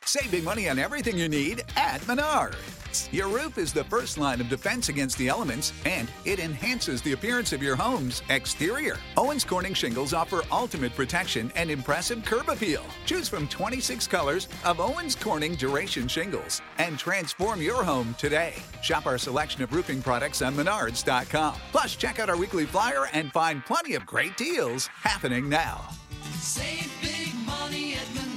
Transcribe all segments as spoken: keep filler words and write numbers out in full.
Save big money on everything you need at Menards. Your roof is the first line of defense against the elements, and it enhances the appearance of your home's exterior. Owens Corning shingles offer ultimate protection and impressive curb appeal. Choose from twenty-six colors of Owens Corning Duration shingles and transform your home today. Shop our selection of roofing products on Menards dot com. Plus, check out our weekly flyer and find plenty of great deals happening now. Save big money at Menards.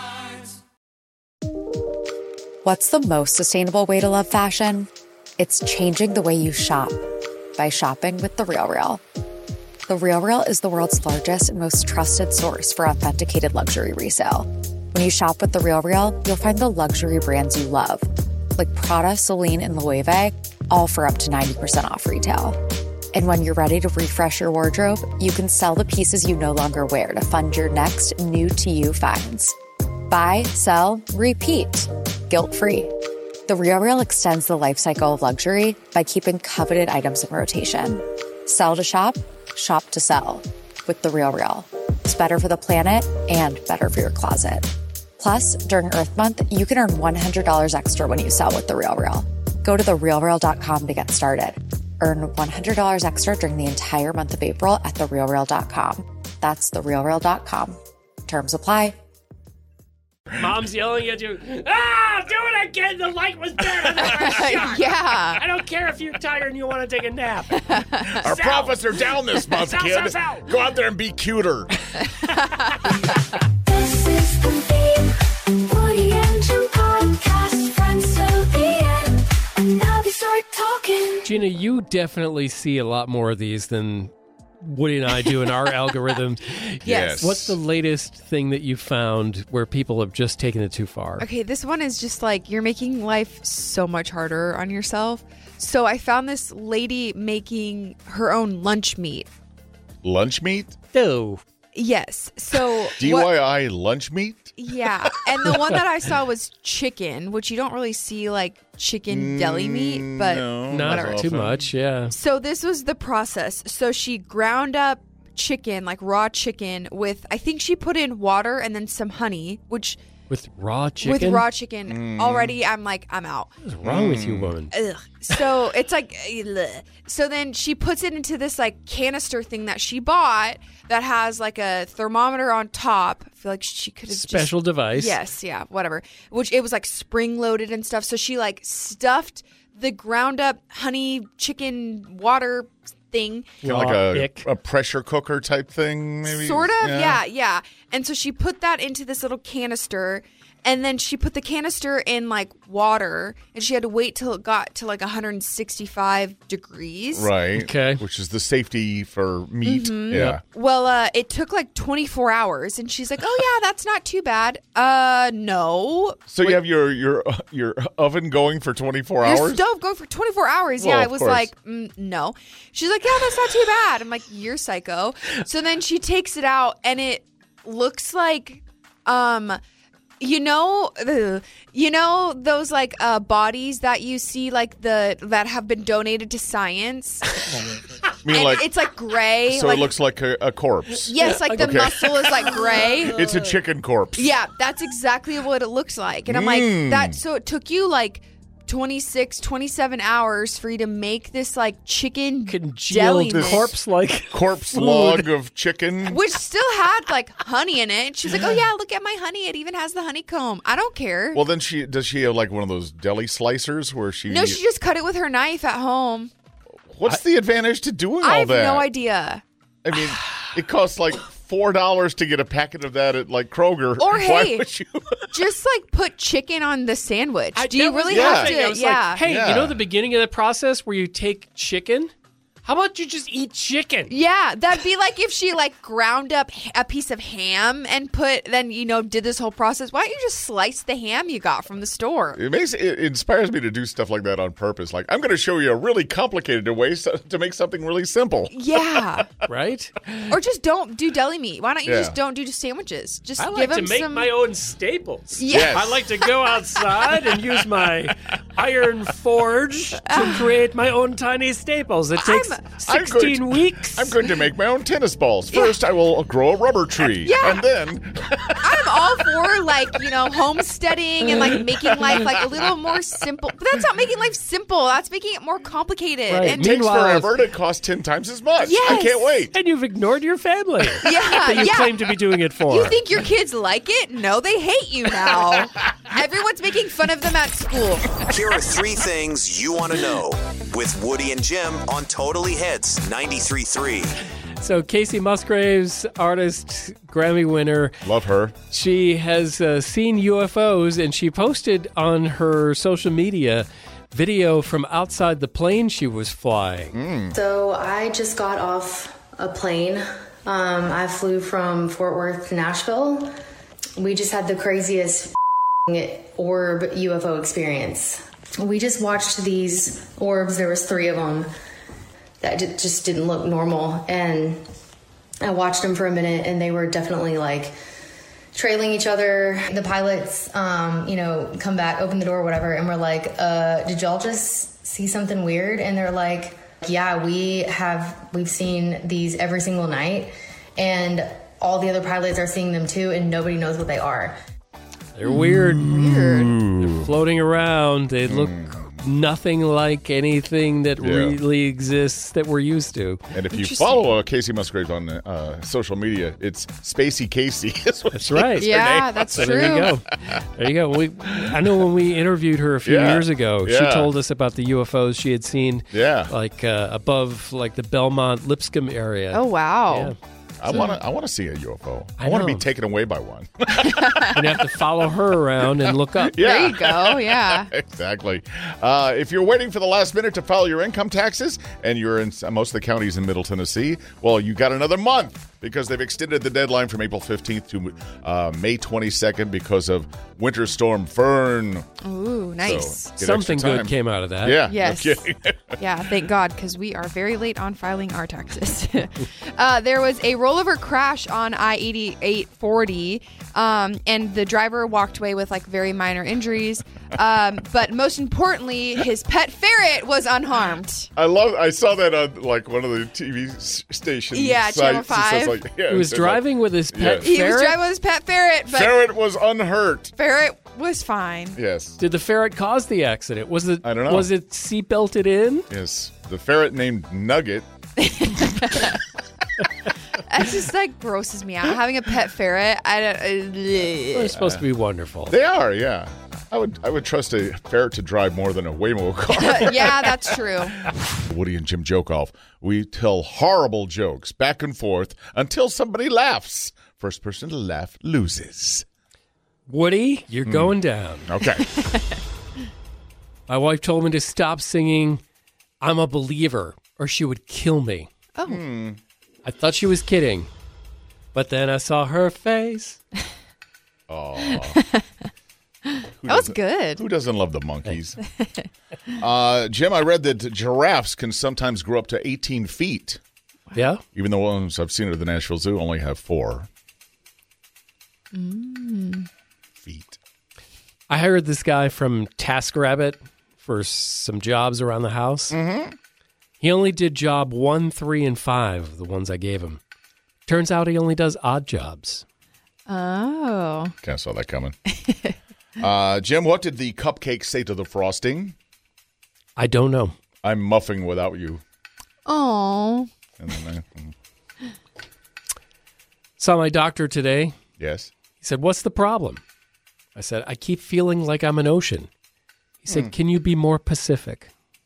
What's the most sustainable way to love fashion? It's changing the way you shop by shopping with The RealReal. The RealReal is the world's largest and most trusted source for authenticated luxury resale. When you shop with The RealReal, you'll find the luxury brands you love, like Prada, Celine, and Loewe, all for up to ninety percent off retail. And when you're ready to refresh your wardrobe, you can sell the pieces you no longer wear to fund your next new-to-you finds. Buy, sell, repeat. Guilt-free. The RealReal extends the life cycle of luxury by keeping coveted items in rotation. Sell to shop, shop to sell. With The RealReal. It's better for the planet and better for your closet. Plus, during Earth Month, you can earn one hundred dollars extra when you sell with The RealReal. Go to the real real dot com to get started. Earn one hundred dollars extra during the entire month of April at the real real dot com. That's the real real dot com. Terms apply. Mom's yelling at you, ah, do it again. The light was better than the first shot. Yeah. I don't care if you're tired and you want to take a nap. Our Sell. profits are down this month, Sell, kid. sell, sell. Go out there and be cuter. This is the theme. Woody and Jim podcast, friends till the end. And now they start talking. Gina, you definitely see a lot more of these than Woody and I do in our algorithm. Yes. What's the latest thing that you found where people have just taken it too far? Okay, this one is just like you're making life so much harder on yourself. So I found this lady making her own lunch meat. Lunch meat? No. Yes. So D what- Y I lunch meat? Yeah, and the one that I saw was chicken, which you don't really see like chicken deli meat, but no, Not whatever. too much, yeah. So this was the process. So she ground up chicken, like raw chicken, with I think she put in water and then some honey, which With raw chicken? with raw chicken already I'm like I'm out. What's wrong with you, woman? Ugh. So it's like, ugh. So then she puts it into this like canister thing that she bought that has like a thermometer on top. I feel like she could have Special just, device. Yes, yeah, whatever. Which it was like spring loaded and stuff. So she like stuffed the ground up honey chicken water thing. Kind of like Raw a, ick. a pressure cooker type thing, maybe? Sort of, yeah, yeah. And so she put that into this little canister, and then she put the canister in like water, and she had to wait till it got to like one hundred sixty-five degrees. Right. Okay. Which is the safety for meat. Mm-hmm. Yeah. Well, uh, it took like twenty-four hours, and she's like, "Oh yeah, that's not too bad." Uh, no. So you have your your your oven going for twenty-four Your hours? stove going for twenty-four hours. Well, yeah, of I was course. like, mm, no. She's like, yeah, that's not too bad. I'm like, you're psycho. So then she takes it out, and it looks like, um, you know, ugh, you know those like uh, bodies that you see like the that have been donated to science. I mean, And like, it's like gray. so like, it looks like a, a corpse. yes, like the Okay. muscle is like gray. It's a chicken corpse. Yeah, that's exactly what it looks like. And I'm Mm. like, that. So it took you like twenty-six, twenty-seven hours for you to make this like chicken deli Congealed mix, corpse like Corpse food. log of chicken. which still had like honey in it. She's like, oh yeah, look at my honey. It even has the honeycomb. I don't care. Well, then she does she have like one of those deli slicers where she? no, she just cut it with her knife at home. What's the advantage to doing all I have that? no idea. I mean, it costs like four dollars to get a packet of that at like Kroger. Or, Why hey, would you? Just like put chicken on the sandwich. I- Do you that was really the have thing. to? I was Yeah. like, hey, Yeah. you know the beginning of the process where you take chicken? How about you just eat chicken? Yeah, that'd be like if she like ground up h- a piece of ham and put, then, you know, did this whole process. Why don't you just slice the ham you got from the store? It makes it inspires me to do stuff like that on purpose. Like I'm going to show you a really complicated way so, to make something really simple. Yeah. Right? Or just don't do deli meat. Why don't you Yeah. just don't do sandwiches? Just I give like to them make some. my own staples. Yeah. Yes. I like to go outside and use my iron forge to create my own tiny staples. It takes I'm- I'm sixteen going- weeks. I'm going to make my own tennis balls. First, I will grow a rubber tree, Yeah. and then I'm all for like, you know, homesteading and like making life like a little more simple. But that's not making life simple. That's making it more complicated. Right. And It takes Meanwhile- forever and it costs ten times as much. I Yes. can't wait. And you've ignored your family. yeah, that you yeah. claim to be doing it for. You think your kids like it? No, they hate you now. Everyone's making fun of them at school. Here are three things you want to know with Woody and Jim on Totally Hits ninety-three point three. So Casey Musgraves, artist, Grammy winner, Love her. she has uh, seen U F Os, and she posted on her social media video from outside the plane she was flying. So I just got off a plane. Um, I flew from Fort Worth to Nashville. We just had the craziest orb U F O experience. We just watched these orbs. There was three of them that ju- just didn't look normal. And I watched them for a minute, and they were definitely like trailing each other. The pilots, um, you know, come back, open the door, whatever, and we're like, uh, did y'all just see something weird? And they're like, yeah, we have, we've seen these every single night, and all the other pilots are seeing them too, and nobody knows what they are. They're weird. Weird. They're floating around. They look nothing like anything that Yeah. really exists that we're used to. And if you Interesting. follow uh, Casey Musgraves on uh, social media, it's Spacey Casey. is what That's she right. is her Yeah, name. that's So true. there you go. There you go. We, I know when we interviewed her a few Yeah. years ago, Yeah. she told us about the U F Os she had seen, Yeah. like uh, above, like the Belmont Lipscomb area. Oh, wow. Yeah. I want to. I want to see a U F O. I, I want to know. be taken away by one. You'd have to follow her around and look up. Yeah. There you go. Yeah. Exactly. Uh, if you're waiting for the last minute to file your income taxes and you're in s- most of the counties in Middle Tennessee, well, you got another month because they've extended the deadline from April fifteenth to uh, May twenty-second because of Winter Storm Fern. Ooh, nice. So, get Something extra good time. came out of that. Yeah. Yes. No kidding. Yeah, thank God, because we are very late on filing our taxes. uh, there was a rollover crash on I eighty-eight forty, um, and the driver walked away with like very minor injuries. Um, but most importantly, his pet ferret was unharmed. I love. I saw that on like one of the T V s- stations. Yeah, Channel sites. It says, five. like, yeah, He it was says, driving like, with his pet Yeah. He ferret. was driving with his pet ferret, but Ferret was unhurt. ferret was fine. Yes. Did the ferret cause the accident? Was it? I don't know. Was it seatbelted in? Yes. The ferret named Nugget. That just like grosses me out. Having a pet ferret, I don't. They're Uh, supposed to be wonderful. They are. Yeah. I would. I would trust a ferret to drive more than a Waymo car. yeah, that's true. Woody and Jim joke off. We tell horrible jokes back and forth until somebody laughs. First person to laugh loses. Woody, you're going down. Okay. My wife told me to stop singing I'm a Believer or she would kill me. Oh, I thought she was kidding, but then I saw her face. that was good. Who doesn't love the monkeys? uh, Jim, I read that giraffes can sometimes grow up to eighteen feet, Yeah? even though ones I've seen at the Nashville Zoo only have four feet. I hired this guy from TaskRabbit for some jobs around the house. Mm-hmm. He only did job one, three, and five of the ones I gave him. Turns out he only does odd jobs. Oh. Kind of saw that coming. uh, Jim, what did the cupcake say to the frosting? I don't know. I'm muffing without you. Oh. And then I, Saw my doctor today. yes. He said, "What's the problem?" I said, "I keep feeling like I'm an ocean." He said, "Can you be more Pacific?"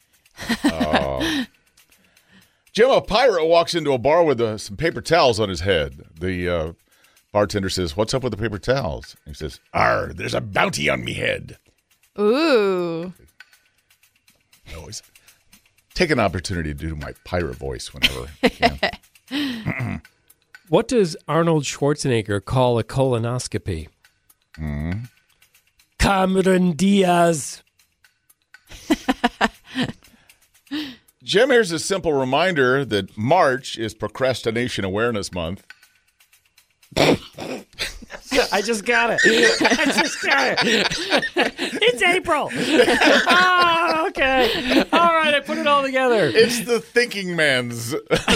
Jim, a pirate walks into a bar with uh, some paper towels on his head. The uh, bartender says, "What's up with the paper towels?" He says, "Arr, there's a bounty on me head." Ooh. I always take an opportunity to do my pirate voice whenever. You know. What does Arnold Schwarzenegger call a colonoscopy? Cameron Diaz. Jim, here's a simple reminder that March is Procrastination Awareness Month. I just got it. I just got it. It's April. Oh, okay. All right. I put it all together. It's the thinking man's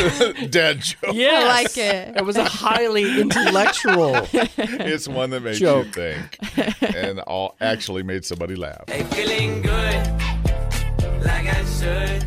dad joke. Yes. I like it. It was a highly intellectual. It's one that made Joke. you think and all actually made somebody laugh. Hey, feeling good, like I should.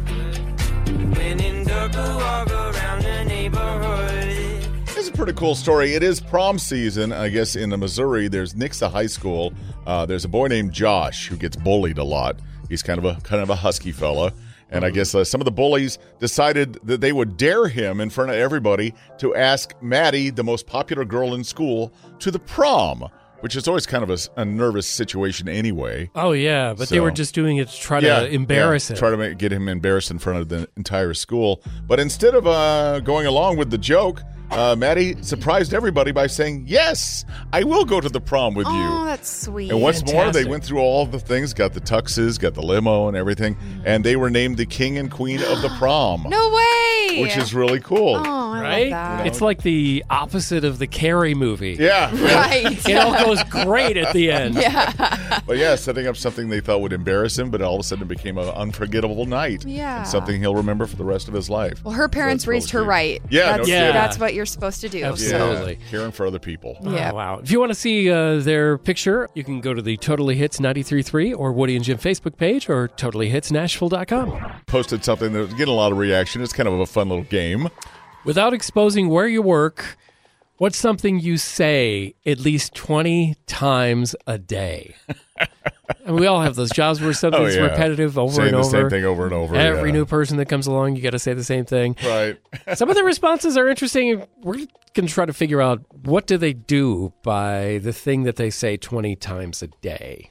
When in dark, I walk around the neighborhood. It's a pretty cool story. It is prom season, I guess, in Missouri. There's Nixa High School. Uh, there's a boy named Josh who gets bullied a lot. He's kind of a kind of a husky fella. And I guess uh, some of the bullies decided that they would dare him in front of everybody to ask Maddie, the most popular girl in school, to the prom, which is always kind of a, a nervous situation anyway. Oh, yeah, but they So- were just doing it to try Yeah, to embarrass yeah, him. Try to make, get him embarrassed in front of the entire school. But instead of uh, going along with the joke, uh, Maddie surprised everybody by saying, yes, I will go to the prom with Oh, you. that's sweet. And what's more, they Fantastic. went through all the things, got the tuxes, got the limo and everything, and they were named the king and queen of the prom, No way. which is really cool. Oh, I Right? love that. It's like the opposite of the Carrie movie. Yeah. Right. It all goes great at the end. Yeah. But yeah, setting up something they thought would embarrass him, but all of a sudden it became an unforgettable night. Yeah. And something he'll remember for the rest of his life. Well, her parents That's raised really her cute. right. Yeah, no that's, kidding. that's what you're supposed to do. Absolutely. So. Totally. Caring for other people. Yeah. Oh, wow. If you want to see uh, their picture, you can go to the Totally Hits ninety-three point three or Woody and Jim Facebook page or totally hits nashville dot com. Posted something that was getting a lot of reaction. It's kind of a fun little game. Without exposing where you work, what's something you say at least twenty times a day? And we all have those jobs where something's Oh, yeah. repetitive over Saying and the over. same thing over and over, Every yeah. new person that comes along, you got to say the same thing. Right. Some of the responses are interesting. We're going to try to figure out what do they do by the thing that they say twenty times a day.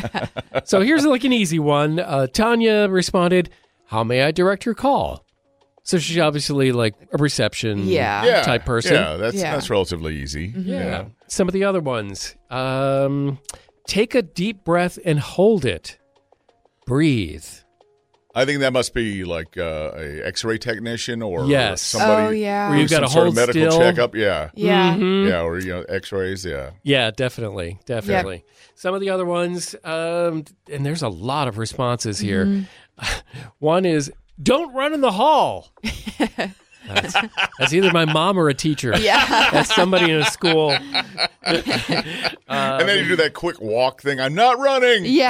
So here's like an easy one. Uh, Tanya responded, "How may I direct your call?" So she's obviously like a reception Yeah. Yeah. type person. Yeah, that's Yeah. that's relatively easy. Yeah. Some of the other ones. Um, take a deep breath and hold it. Breathe. I think that must be like uh, a X-ray technician or Yes. somebody Oh, yeah. Where you've some got to sort hold of medical still. checkup. Yeah. Yeah. Mhm. Yeah, or you know, X-rays. Yeah. Yeah, definitely, definitely. Some of the other ones, um, and there's a lot of responses here. One is, "Don't run in the hall." That's, that's either my mom or a teacher. Yeah. That's somebody in a school. and then you do that quick walk thing. I'm not running. Yeah.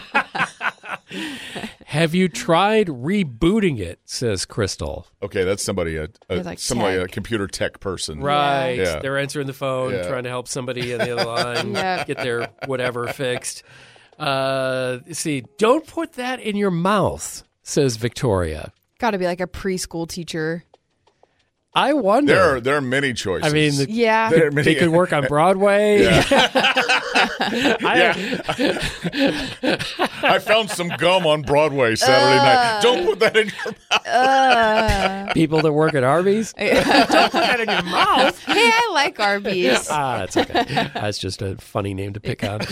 Have you tried rebooting it? Says Crystal. Okay, that's somebody a, a You're like somebody a tech. computer tech person. Right. Yeah. They're answering the phone, Yeah. trying to help somebody on the other line Yep. get their whatever fixed. Uh, let's see, don't put that in your mouth, says Victoria. Got to be like a preschool teacher. I wonder. There are there are many choices. I mean, the, Yeah. There are many- they could work on Broadway. Yeah. I- I found some gum on Broadway Saturday night. Don't put that in your mouth. People that work at Arby's. Don't put that in your mouth. Hey, I like Arby's. Ah, it's okay. That's just a funny name to pick on.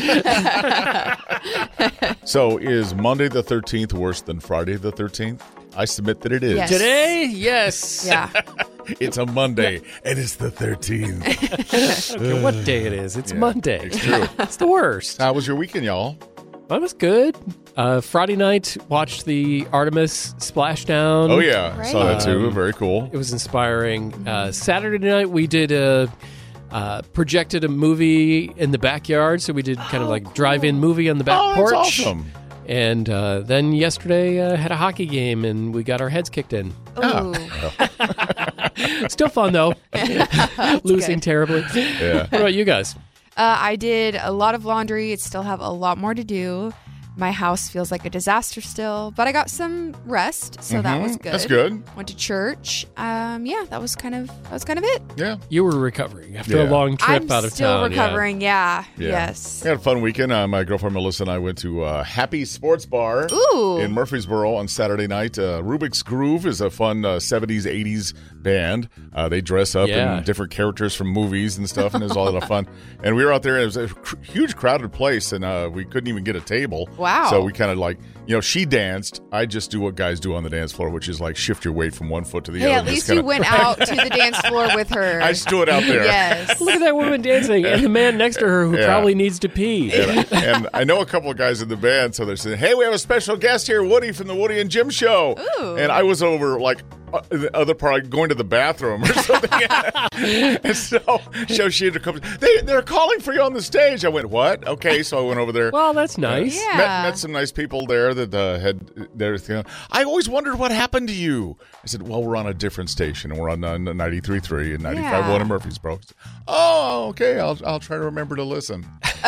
So is Monday the thirteenth worse than Friday the thirteenth? I submit that it is. Yes. Today, yes. Yeah. It's a Monday, and it's the thirteenth. Okay, what day it is? It's Yeah, Monday. it's true. It's the worst. How was your weekend, y'all? That was good. Uh, Friday night, watched the Artemis splashdown. Oh, yeah. Great. Saw that too. Um, Very cool. It was inspiring. Uh, Saturday night, we did a uh, projected a movie in the backyard, so we did kind of like drive-in movie on the back Oh, that's porch. awesome. And uh, then yesterday, uh, had a hockey game, and we got our heads kicked in. Ooh. Still fun though. Losing good. terribly. Yeah. What about you guys? Uh, I did a lot of laundry. I still have a lot more to do. My house feels like a disaster still, but I got some rest, so that was good. Mm-hmm. That's good. Went to church. Um, yeah, that was kind of that was kind of it. Yeah. You were recovering after a Yeah. long trip I'm out of still town. yeah. recovering. Yeah. Yeah. Yes. We had a fun weekend. Uh, my girlfriend Melissa and I went to uh, Happy Sports Bar Ooh. in Murfreesboro on Saturday night. Uh, Rubik's Groove is a fun uh, seventies, eighties band. Uh, they dress up Yeah. in different characters from movies and stuff, and it was all a lot of fun. And we were out there, and it was a cr- huge crowded place, and uh, we couldn't even get a table. wow. So we kind of like, you know, she danced. I just do what guys do on the dance floor, which is like shift your weight from one foot to the Hey, other. at least Just kinda- you went out to the dance floor with her. I stood out there. Yes. Look at that woman dancing, and the man next to her who Yeah. probably needs to pee. And, and I know a couple of guys in the band, so they're saying, "Hey, we have a special guest here, Woody from the Woody and Jim Show." Ooh. And I was over like uh, the other part, going to the bathroom or something. And so, so she comes. They they're calling for you on the stage. I went, "What?" Okay, so I went over there. Well, that's nice. Yeah. Met, met some nice people there that uh, had their thing. I always wondered what happened to you. I said, "Well, we're on a different station, and we're on uh, ninety-three point three and ninety-five point one Yeah. in Murfreesboro." Said, "Oh, okay. I'll I'll try to remember to listen."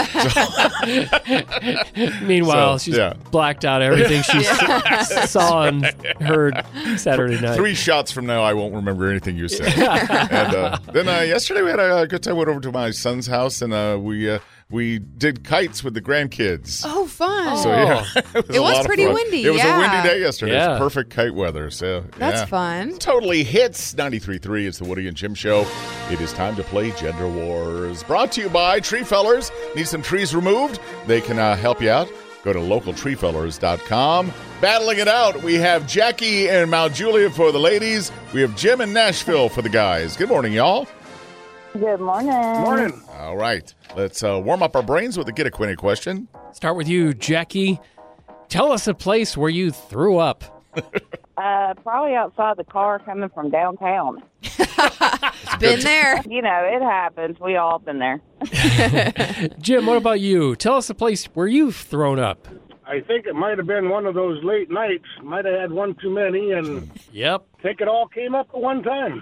Meanwhile, So, she's yeah. blacked out everything she s- saw and heard Saturday night. Three shots from now, I won't remember anything you said. And uh, then uh, yesterday we had a good time. Went over to my son's house and uh, we uh, we did kites with the grandkids. Oh, fun. So yeah, it was, It a was lot of pretty fun. windy, It was yeah. a windy day yesterday. It Yeah. was perfect kite weather. So That's yeah. fun. Totally hits ninety-three point three. It's the Woody and Jim Show. It is time to play Gender Wars. Brought to you by Tree Fellers. Need some trees removed? They can uh, help you out. Go to local tree fellers dot com. Battling it out, we have Jackie and Mount Juliet for the ladies. We have Jim in Nashville for the guys. Good morning, y'all. Good morning. Morning. All right. Let's uh, warm up our brains with a Get Acquainted question. Start with you, Jackie. Tell us a place where you threw up. Uh, probably outside the car coming from downtown. Been there. You know, it happens. We all been there. Jim, what about you? Tell us a place where you've thrown up. I think it might have been one of those late nights. Might have had one too many, and Yep. I think it all came up at one time.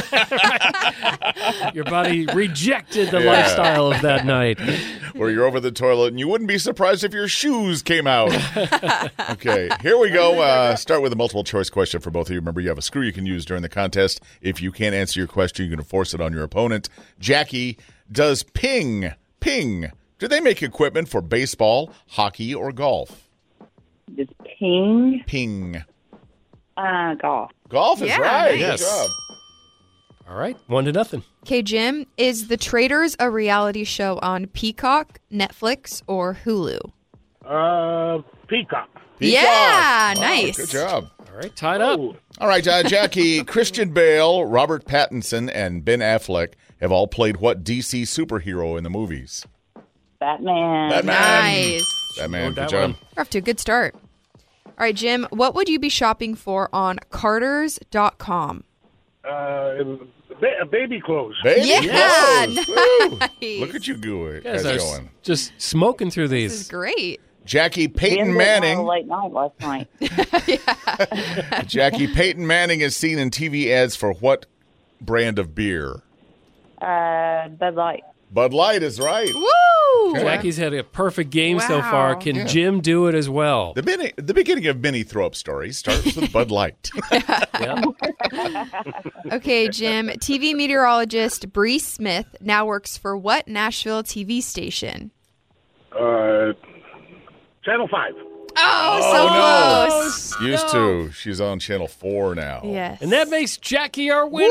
Your body rejected the Yeah. lifestyle of that night. Where you're over the toilet and you wouldn't be surprised if your shoes came out. Okay, here we go. Uh, start with a multiple choice question for both of you. Remember, you have a screw you can use during the contest. If you can't answer your question, you can force it on your opponent. Jackie, does Ping, Ping, do they make equipment for baseball, hockey, or golf? Just ping. Ping. Uh, golf. Golf is Yeah, right. nice. Good job. All right, one to nothing. Okay, Jim, is The Traitors a reality show on Peacock, Netflix, or Hulu? Uh, Peacock. Yeah, Wow, nice. Good job. All right, tied up. Oh, All right, uh, Jackie, Christian Bale, Robert Pattinson, and Ben Affleck have all played what D C superhero in the movies? Batman. Batman. Nice. Batman, Wrote good that job. one. We're off to a good start. All right, Jim, what would you be shopping for on Carters dot com? uh, ba- baby clothes. Baby Yeah, clothes. Woo. nice. Look at you go- Guys guys are going. just smoking through This is these. great. Jackie Jim Peyton didn't have a Manning. late night last night. Jackie Peyton Manning is seen in T V ads for what brand of beer? Uh, Bud Light. Bud Light is right. Woo! Jackie's had a perfect game so Wow. far. Can Yeah. Jim do it as well? The, beginning, the beginning of many throw-up stories starts with Bud Light. Yeah. Okay, Jim, T V meteorologist Bree Smith now works for what Nashville T V station? Uh, Channel five. Oh, so close. Used to. She's on Channel four now. Yes. And that makes Jackie our winner.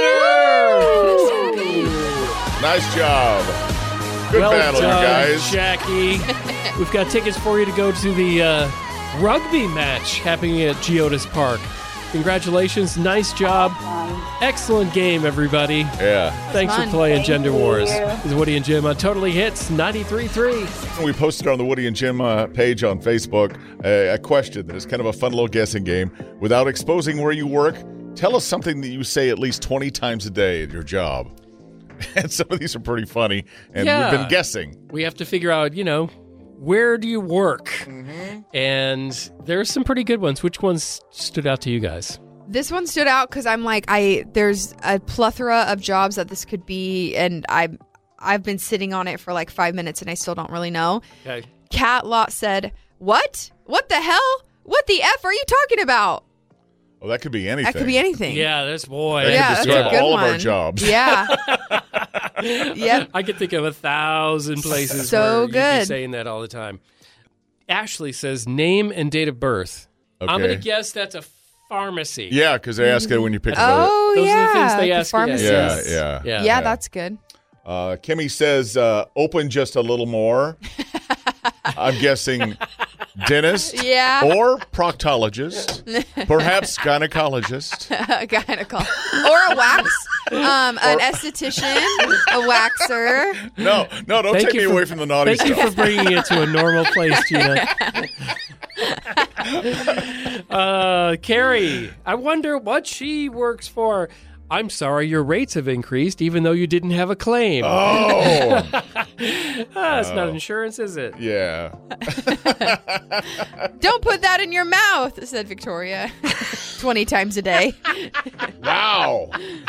Nice job. Good well battle, done, you guys. Jackie. We've got tickets for you to go to the uh, rugby match happening at Geodis Park. Congratulations. Nice job. Excellent game, everybody. Yeah. Thanks fun. for playing Thank Gender you. Wars. This is Woody and Jim on Totally Hits ninety-three point three. We posted on the Woody and Jim uh, page on Facebook uh, a question that is kind of a fun little guessing game. Without exposing where you work, tell us something that you say at least twenty times a day at your job. And some of these are pretty funny, and Yeah. we've been guessing. We have to figure out, you know, where do you work? Mm-hmm. And there's some pretty good ones. Which ones stood out to you guys? This one stood out because I'm like, I there's a plethora of jobs that this could be, and I I've been sitting on it for like five minutes and I still don't really know. Okay. Cat Lot said, "What? What the hell? What the f are you talking about?" Well, that could be anything. That could be anything. Yeah, that's boy. That Yeah, could that's a describe good all of our one. jobs. Yeah. Yep. I could think of a thousand places So where you'd be good. saying that all the time. Ashley says name and date of birth. I'm Okay. going to guess that's a pharmacy. Yeah, because they ask it when you pick up. Oh Those yeah. are the things they the ask you. pharmacist. Yeah, yeah. Yeah. Yeah, that's good. Uh, Kimmy says, uh, open just a little more. I'm guessing dentist, Yeah. or proctologist, perhaps gynecologist. Gynecologist. Or a wax, um, an esthetician, a waxer. No, no, don't Thank take you me for- away from the naughty Thank stuff. you for bringing it to a normal place, Gina. uh, Carrie, I wonder what she works for. I'm sorry, your rates have increased even though you didn't have a claim. Oh. ah, it's not insurance, is it? Yeah. Don't put that in your mouth, said Victoria. twenty times a day. Wow.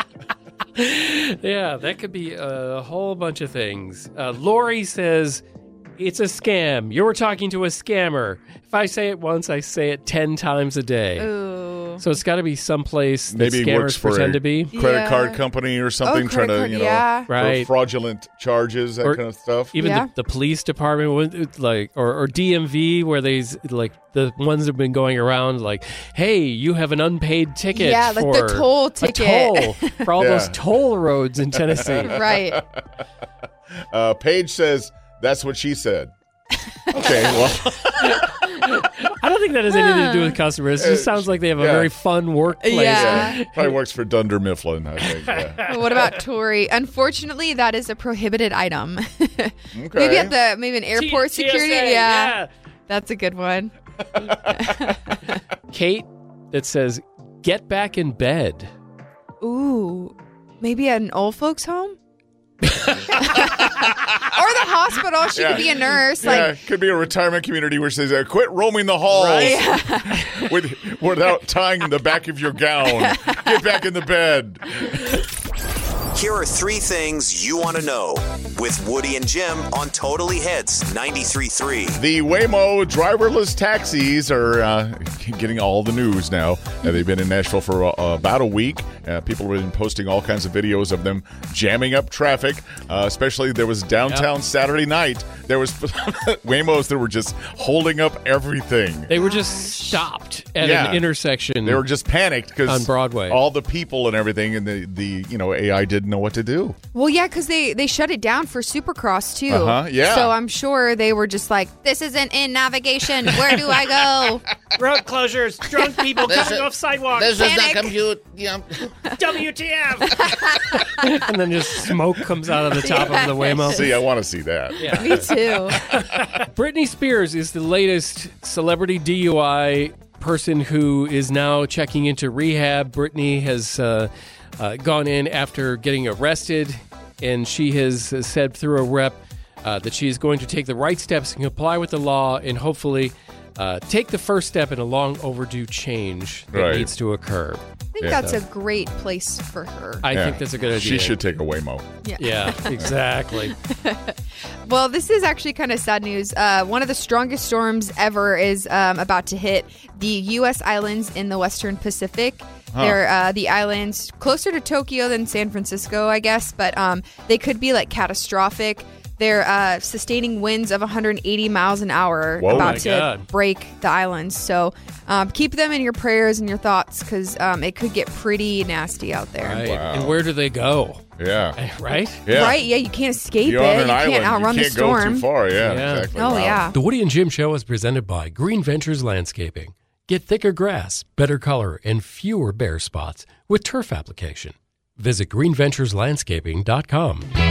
Yeah, that could be a whole bunch of things. Uh, Lori says, it's a scam. You're talking to a scammer. If I say it once, I say it ten times a day. Ooh. So it's got to be someplace that Maybe he scammers works for pretend a to be. credit Yeah. card company or something, Oh, trying credit to, card, you know, yeah. for Right. fraudulent charges, that Or kind of stuff. Even Yeah. the, the police department, would, like, or, or D M V, where they's like the ones that have been going around, like, hey, you have an unpaid ticket. Yeah, like for the toll a ticket. toll for all Yeah. those toll roads in Tennessee. Right. Uh, Paige says, that's what she said. Okay, well, I don't think that has anything to do with customers. It just sounds like they have a Yeah. very fun workplace. Yeah. yeah, probably works for Dunder Mifflin, I think. Yeah. What about Tori? Unfortunately, that is a prohibited item. Okay. Maybe at the maybe an airport T- T S A, security. yeah. That's a good one. Kate, that says, get back in bed. Ooh, maybe at an old folks home. Or the hospital. She Yeah. could be a nurse. Yeah, Like, could be a retirement community where it says, uh, quit roaming the halls with, without tying the back of your gown. Get back in the bed. Here are three things you want to know with Woody and Jim on Totally Hits ninety-three point three. The Waymo driverless taxis are uh, getting all the news now. Uh, they've been in Nashville for uh, about a week. Uh, people have been posting all kinds of videos of them jamming up traffic. Uh, especially there was downtown Yep. Saturday night. There was Waymos that were just holding up everything. They were just stopped at Yeah. an intersection. They were just panicked because On Broadway. all the people and everything, and the, the you know A I didn't know what to do. well, yeah, because they they shut it down for Supercross too. Uh-huh, yeah. So I'm sure they were just like, this isn't in navigation. Where do I go? road closures, drunk people coming off sidewalks. This is not Panic. compute. Yeah. W T F! And then just smoke comes out of the top of the Waymo. See, I want to see that. Yeah. Me too. Britney Spears is the latest celebrity D U I person who is now checking into rehab. Britney has uh, uh, gone in after getting arrested, and she has uh, said through a rep uh, that she is going to take the right steps and comply with the law and hopefully uh, take the first step in a long overdue change that Right. needs to occur. I think Yeah. that's a great place for her. I Yeah. think that's a good idea. She should take a Waymo. Yeah. Yeah, exactly. Well, this is actually kind of sad news. Uh, one of the strongest storms ever is um, about to hit the U S islands in the Western Pacific. They're uh, the islands closer to Tokyo than San Francisco, I guess, but um, they could be like catastrophic. They're uh, sustaining winds of one hundred eighty miles an hour Whoa. about My to God. break the islands. So um, keep them in your prayers and your thoughts because um, it could get pretty nasty out there. Right. Wow. And where do they go? Yeah. Right? Yeah. Right? Yeah, you can't escape You're it. on an you island. can't outrun you can't the storm. go too far. Yeah, Yeah. exactly. Oh, Wow. yeah. The Woody and Jim Show is presented by Green Ventures Landscaping. Get thicker grass, better color, and fewer bare spots with turf application. Visit green ventures landscaping dot com.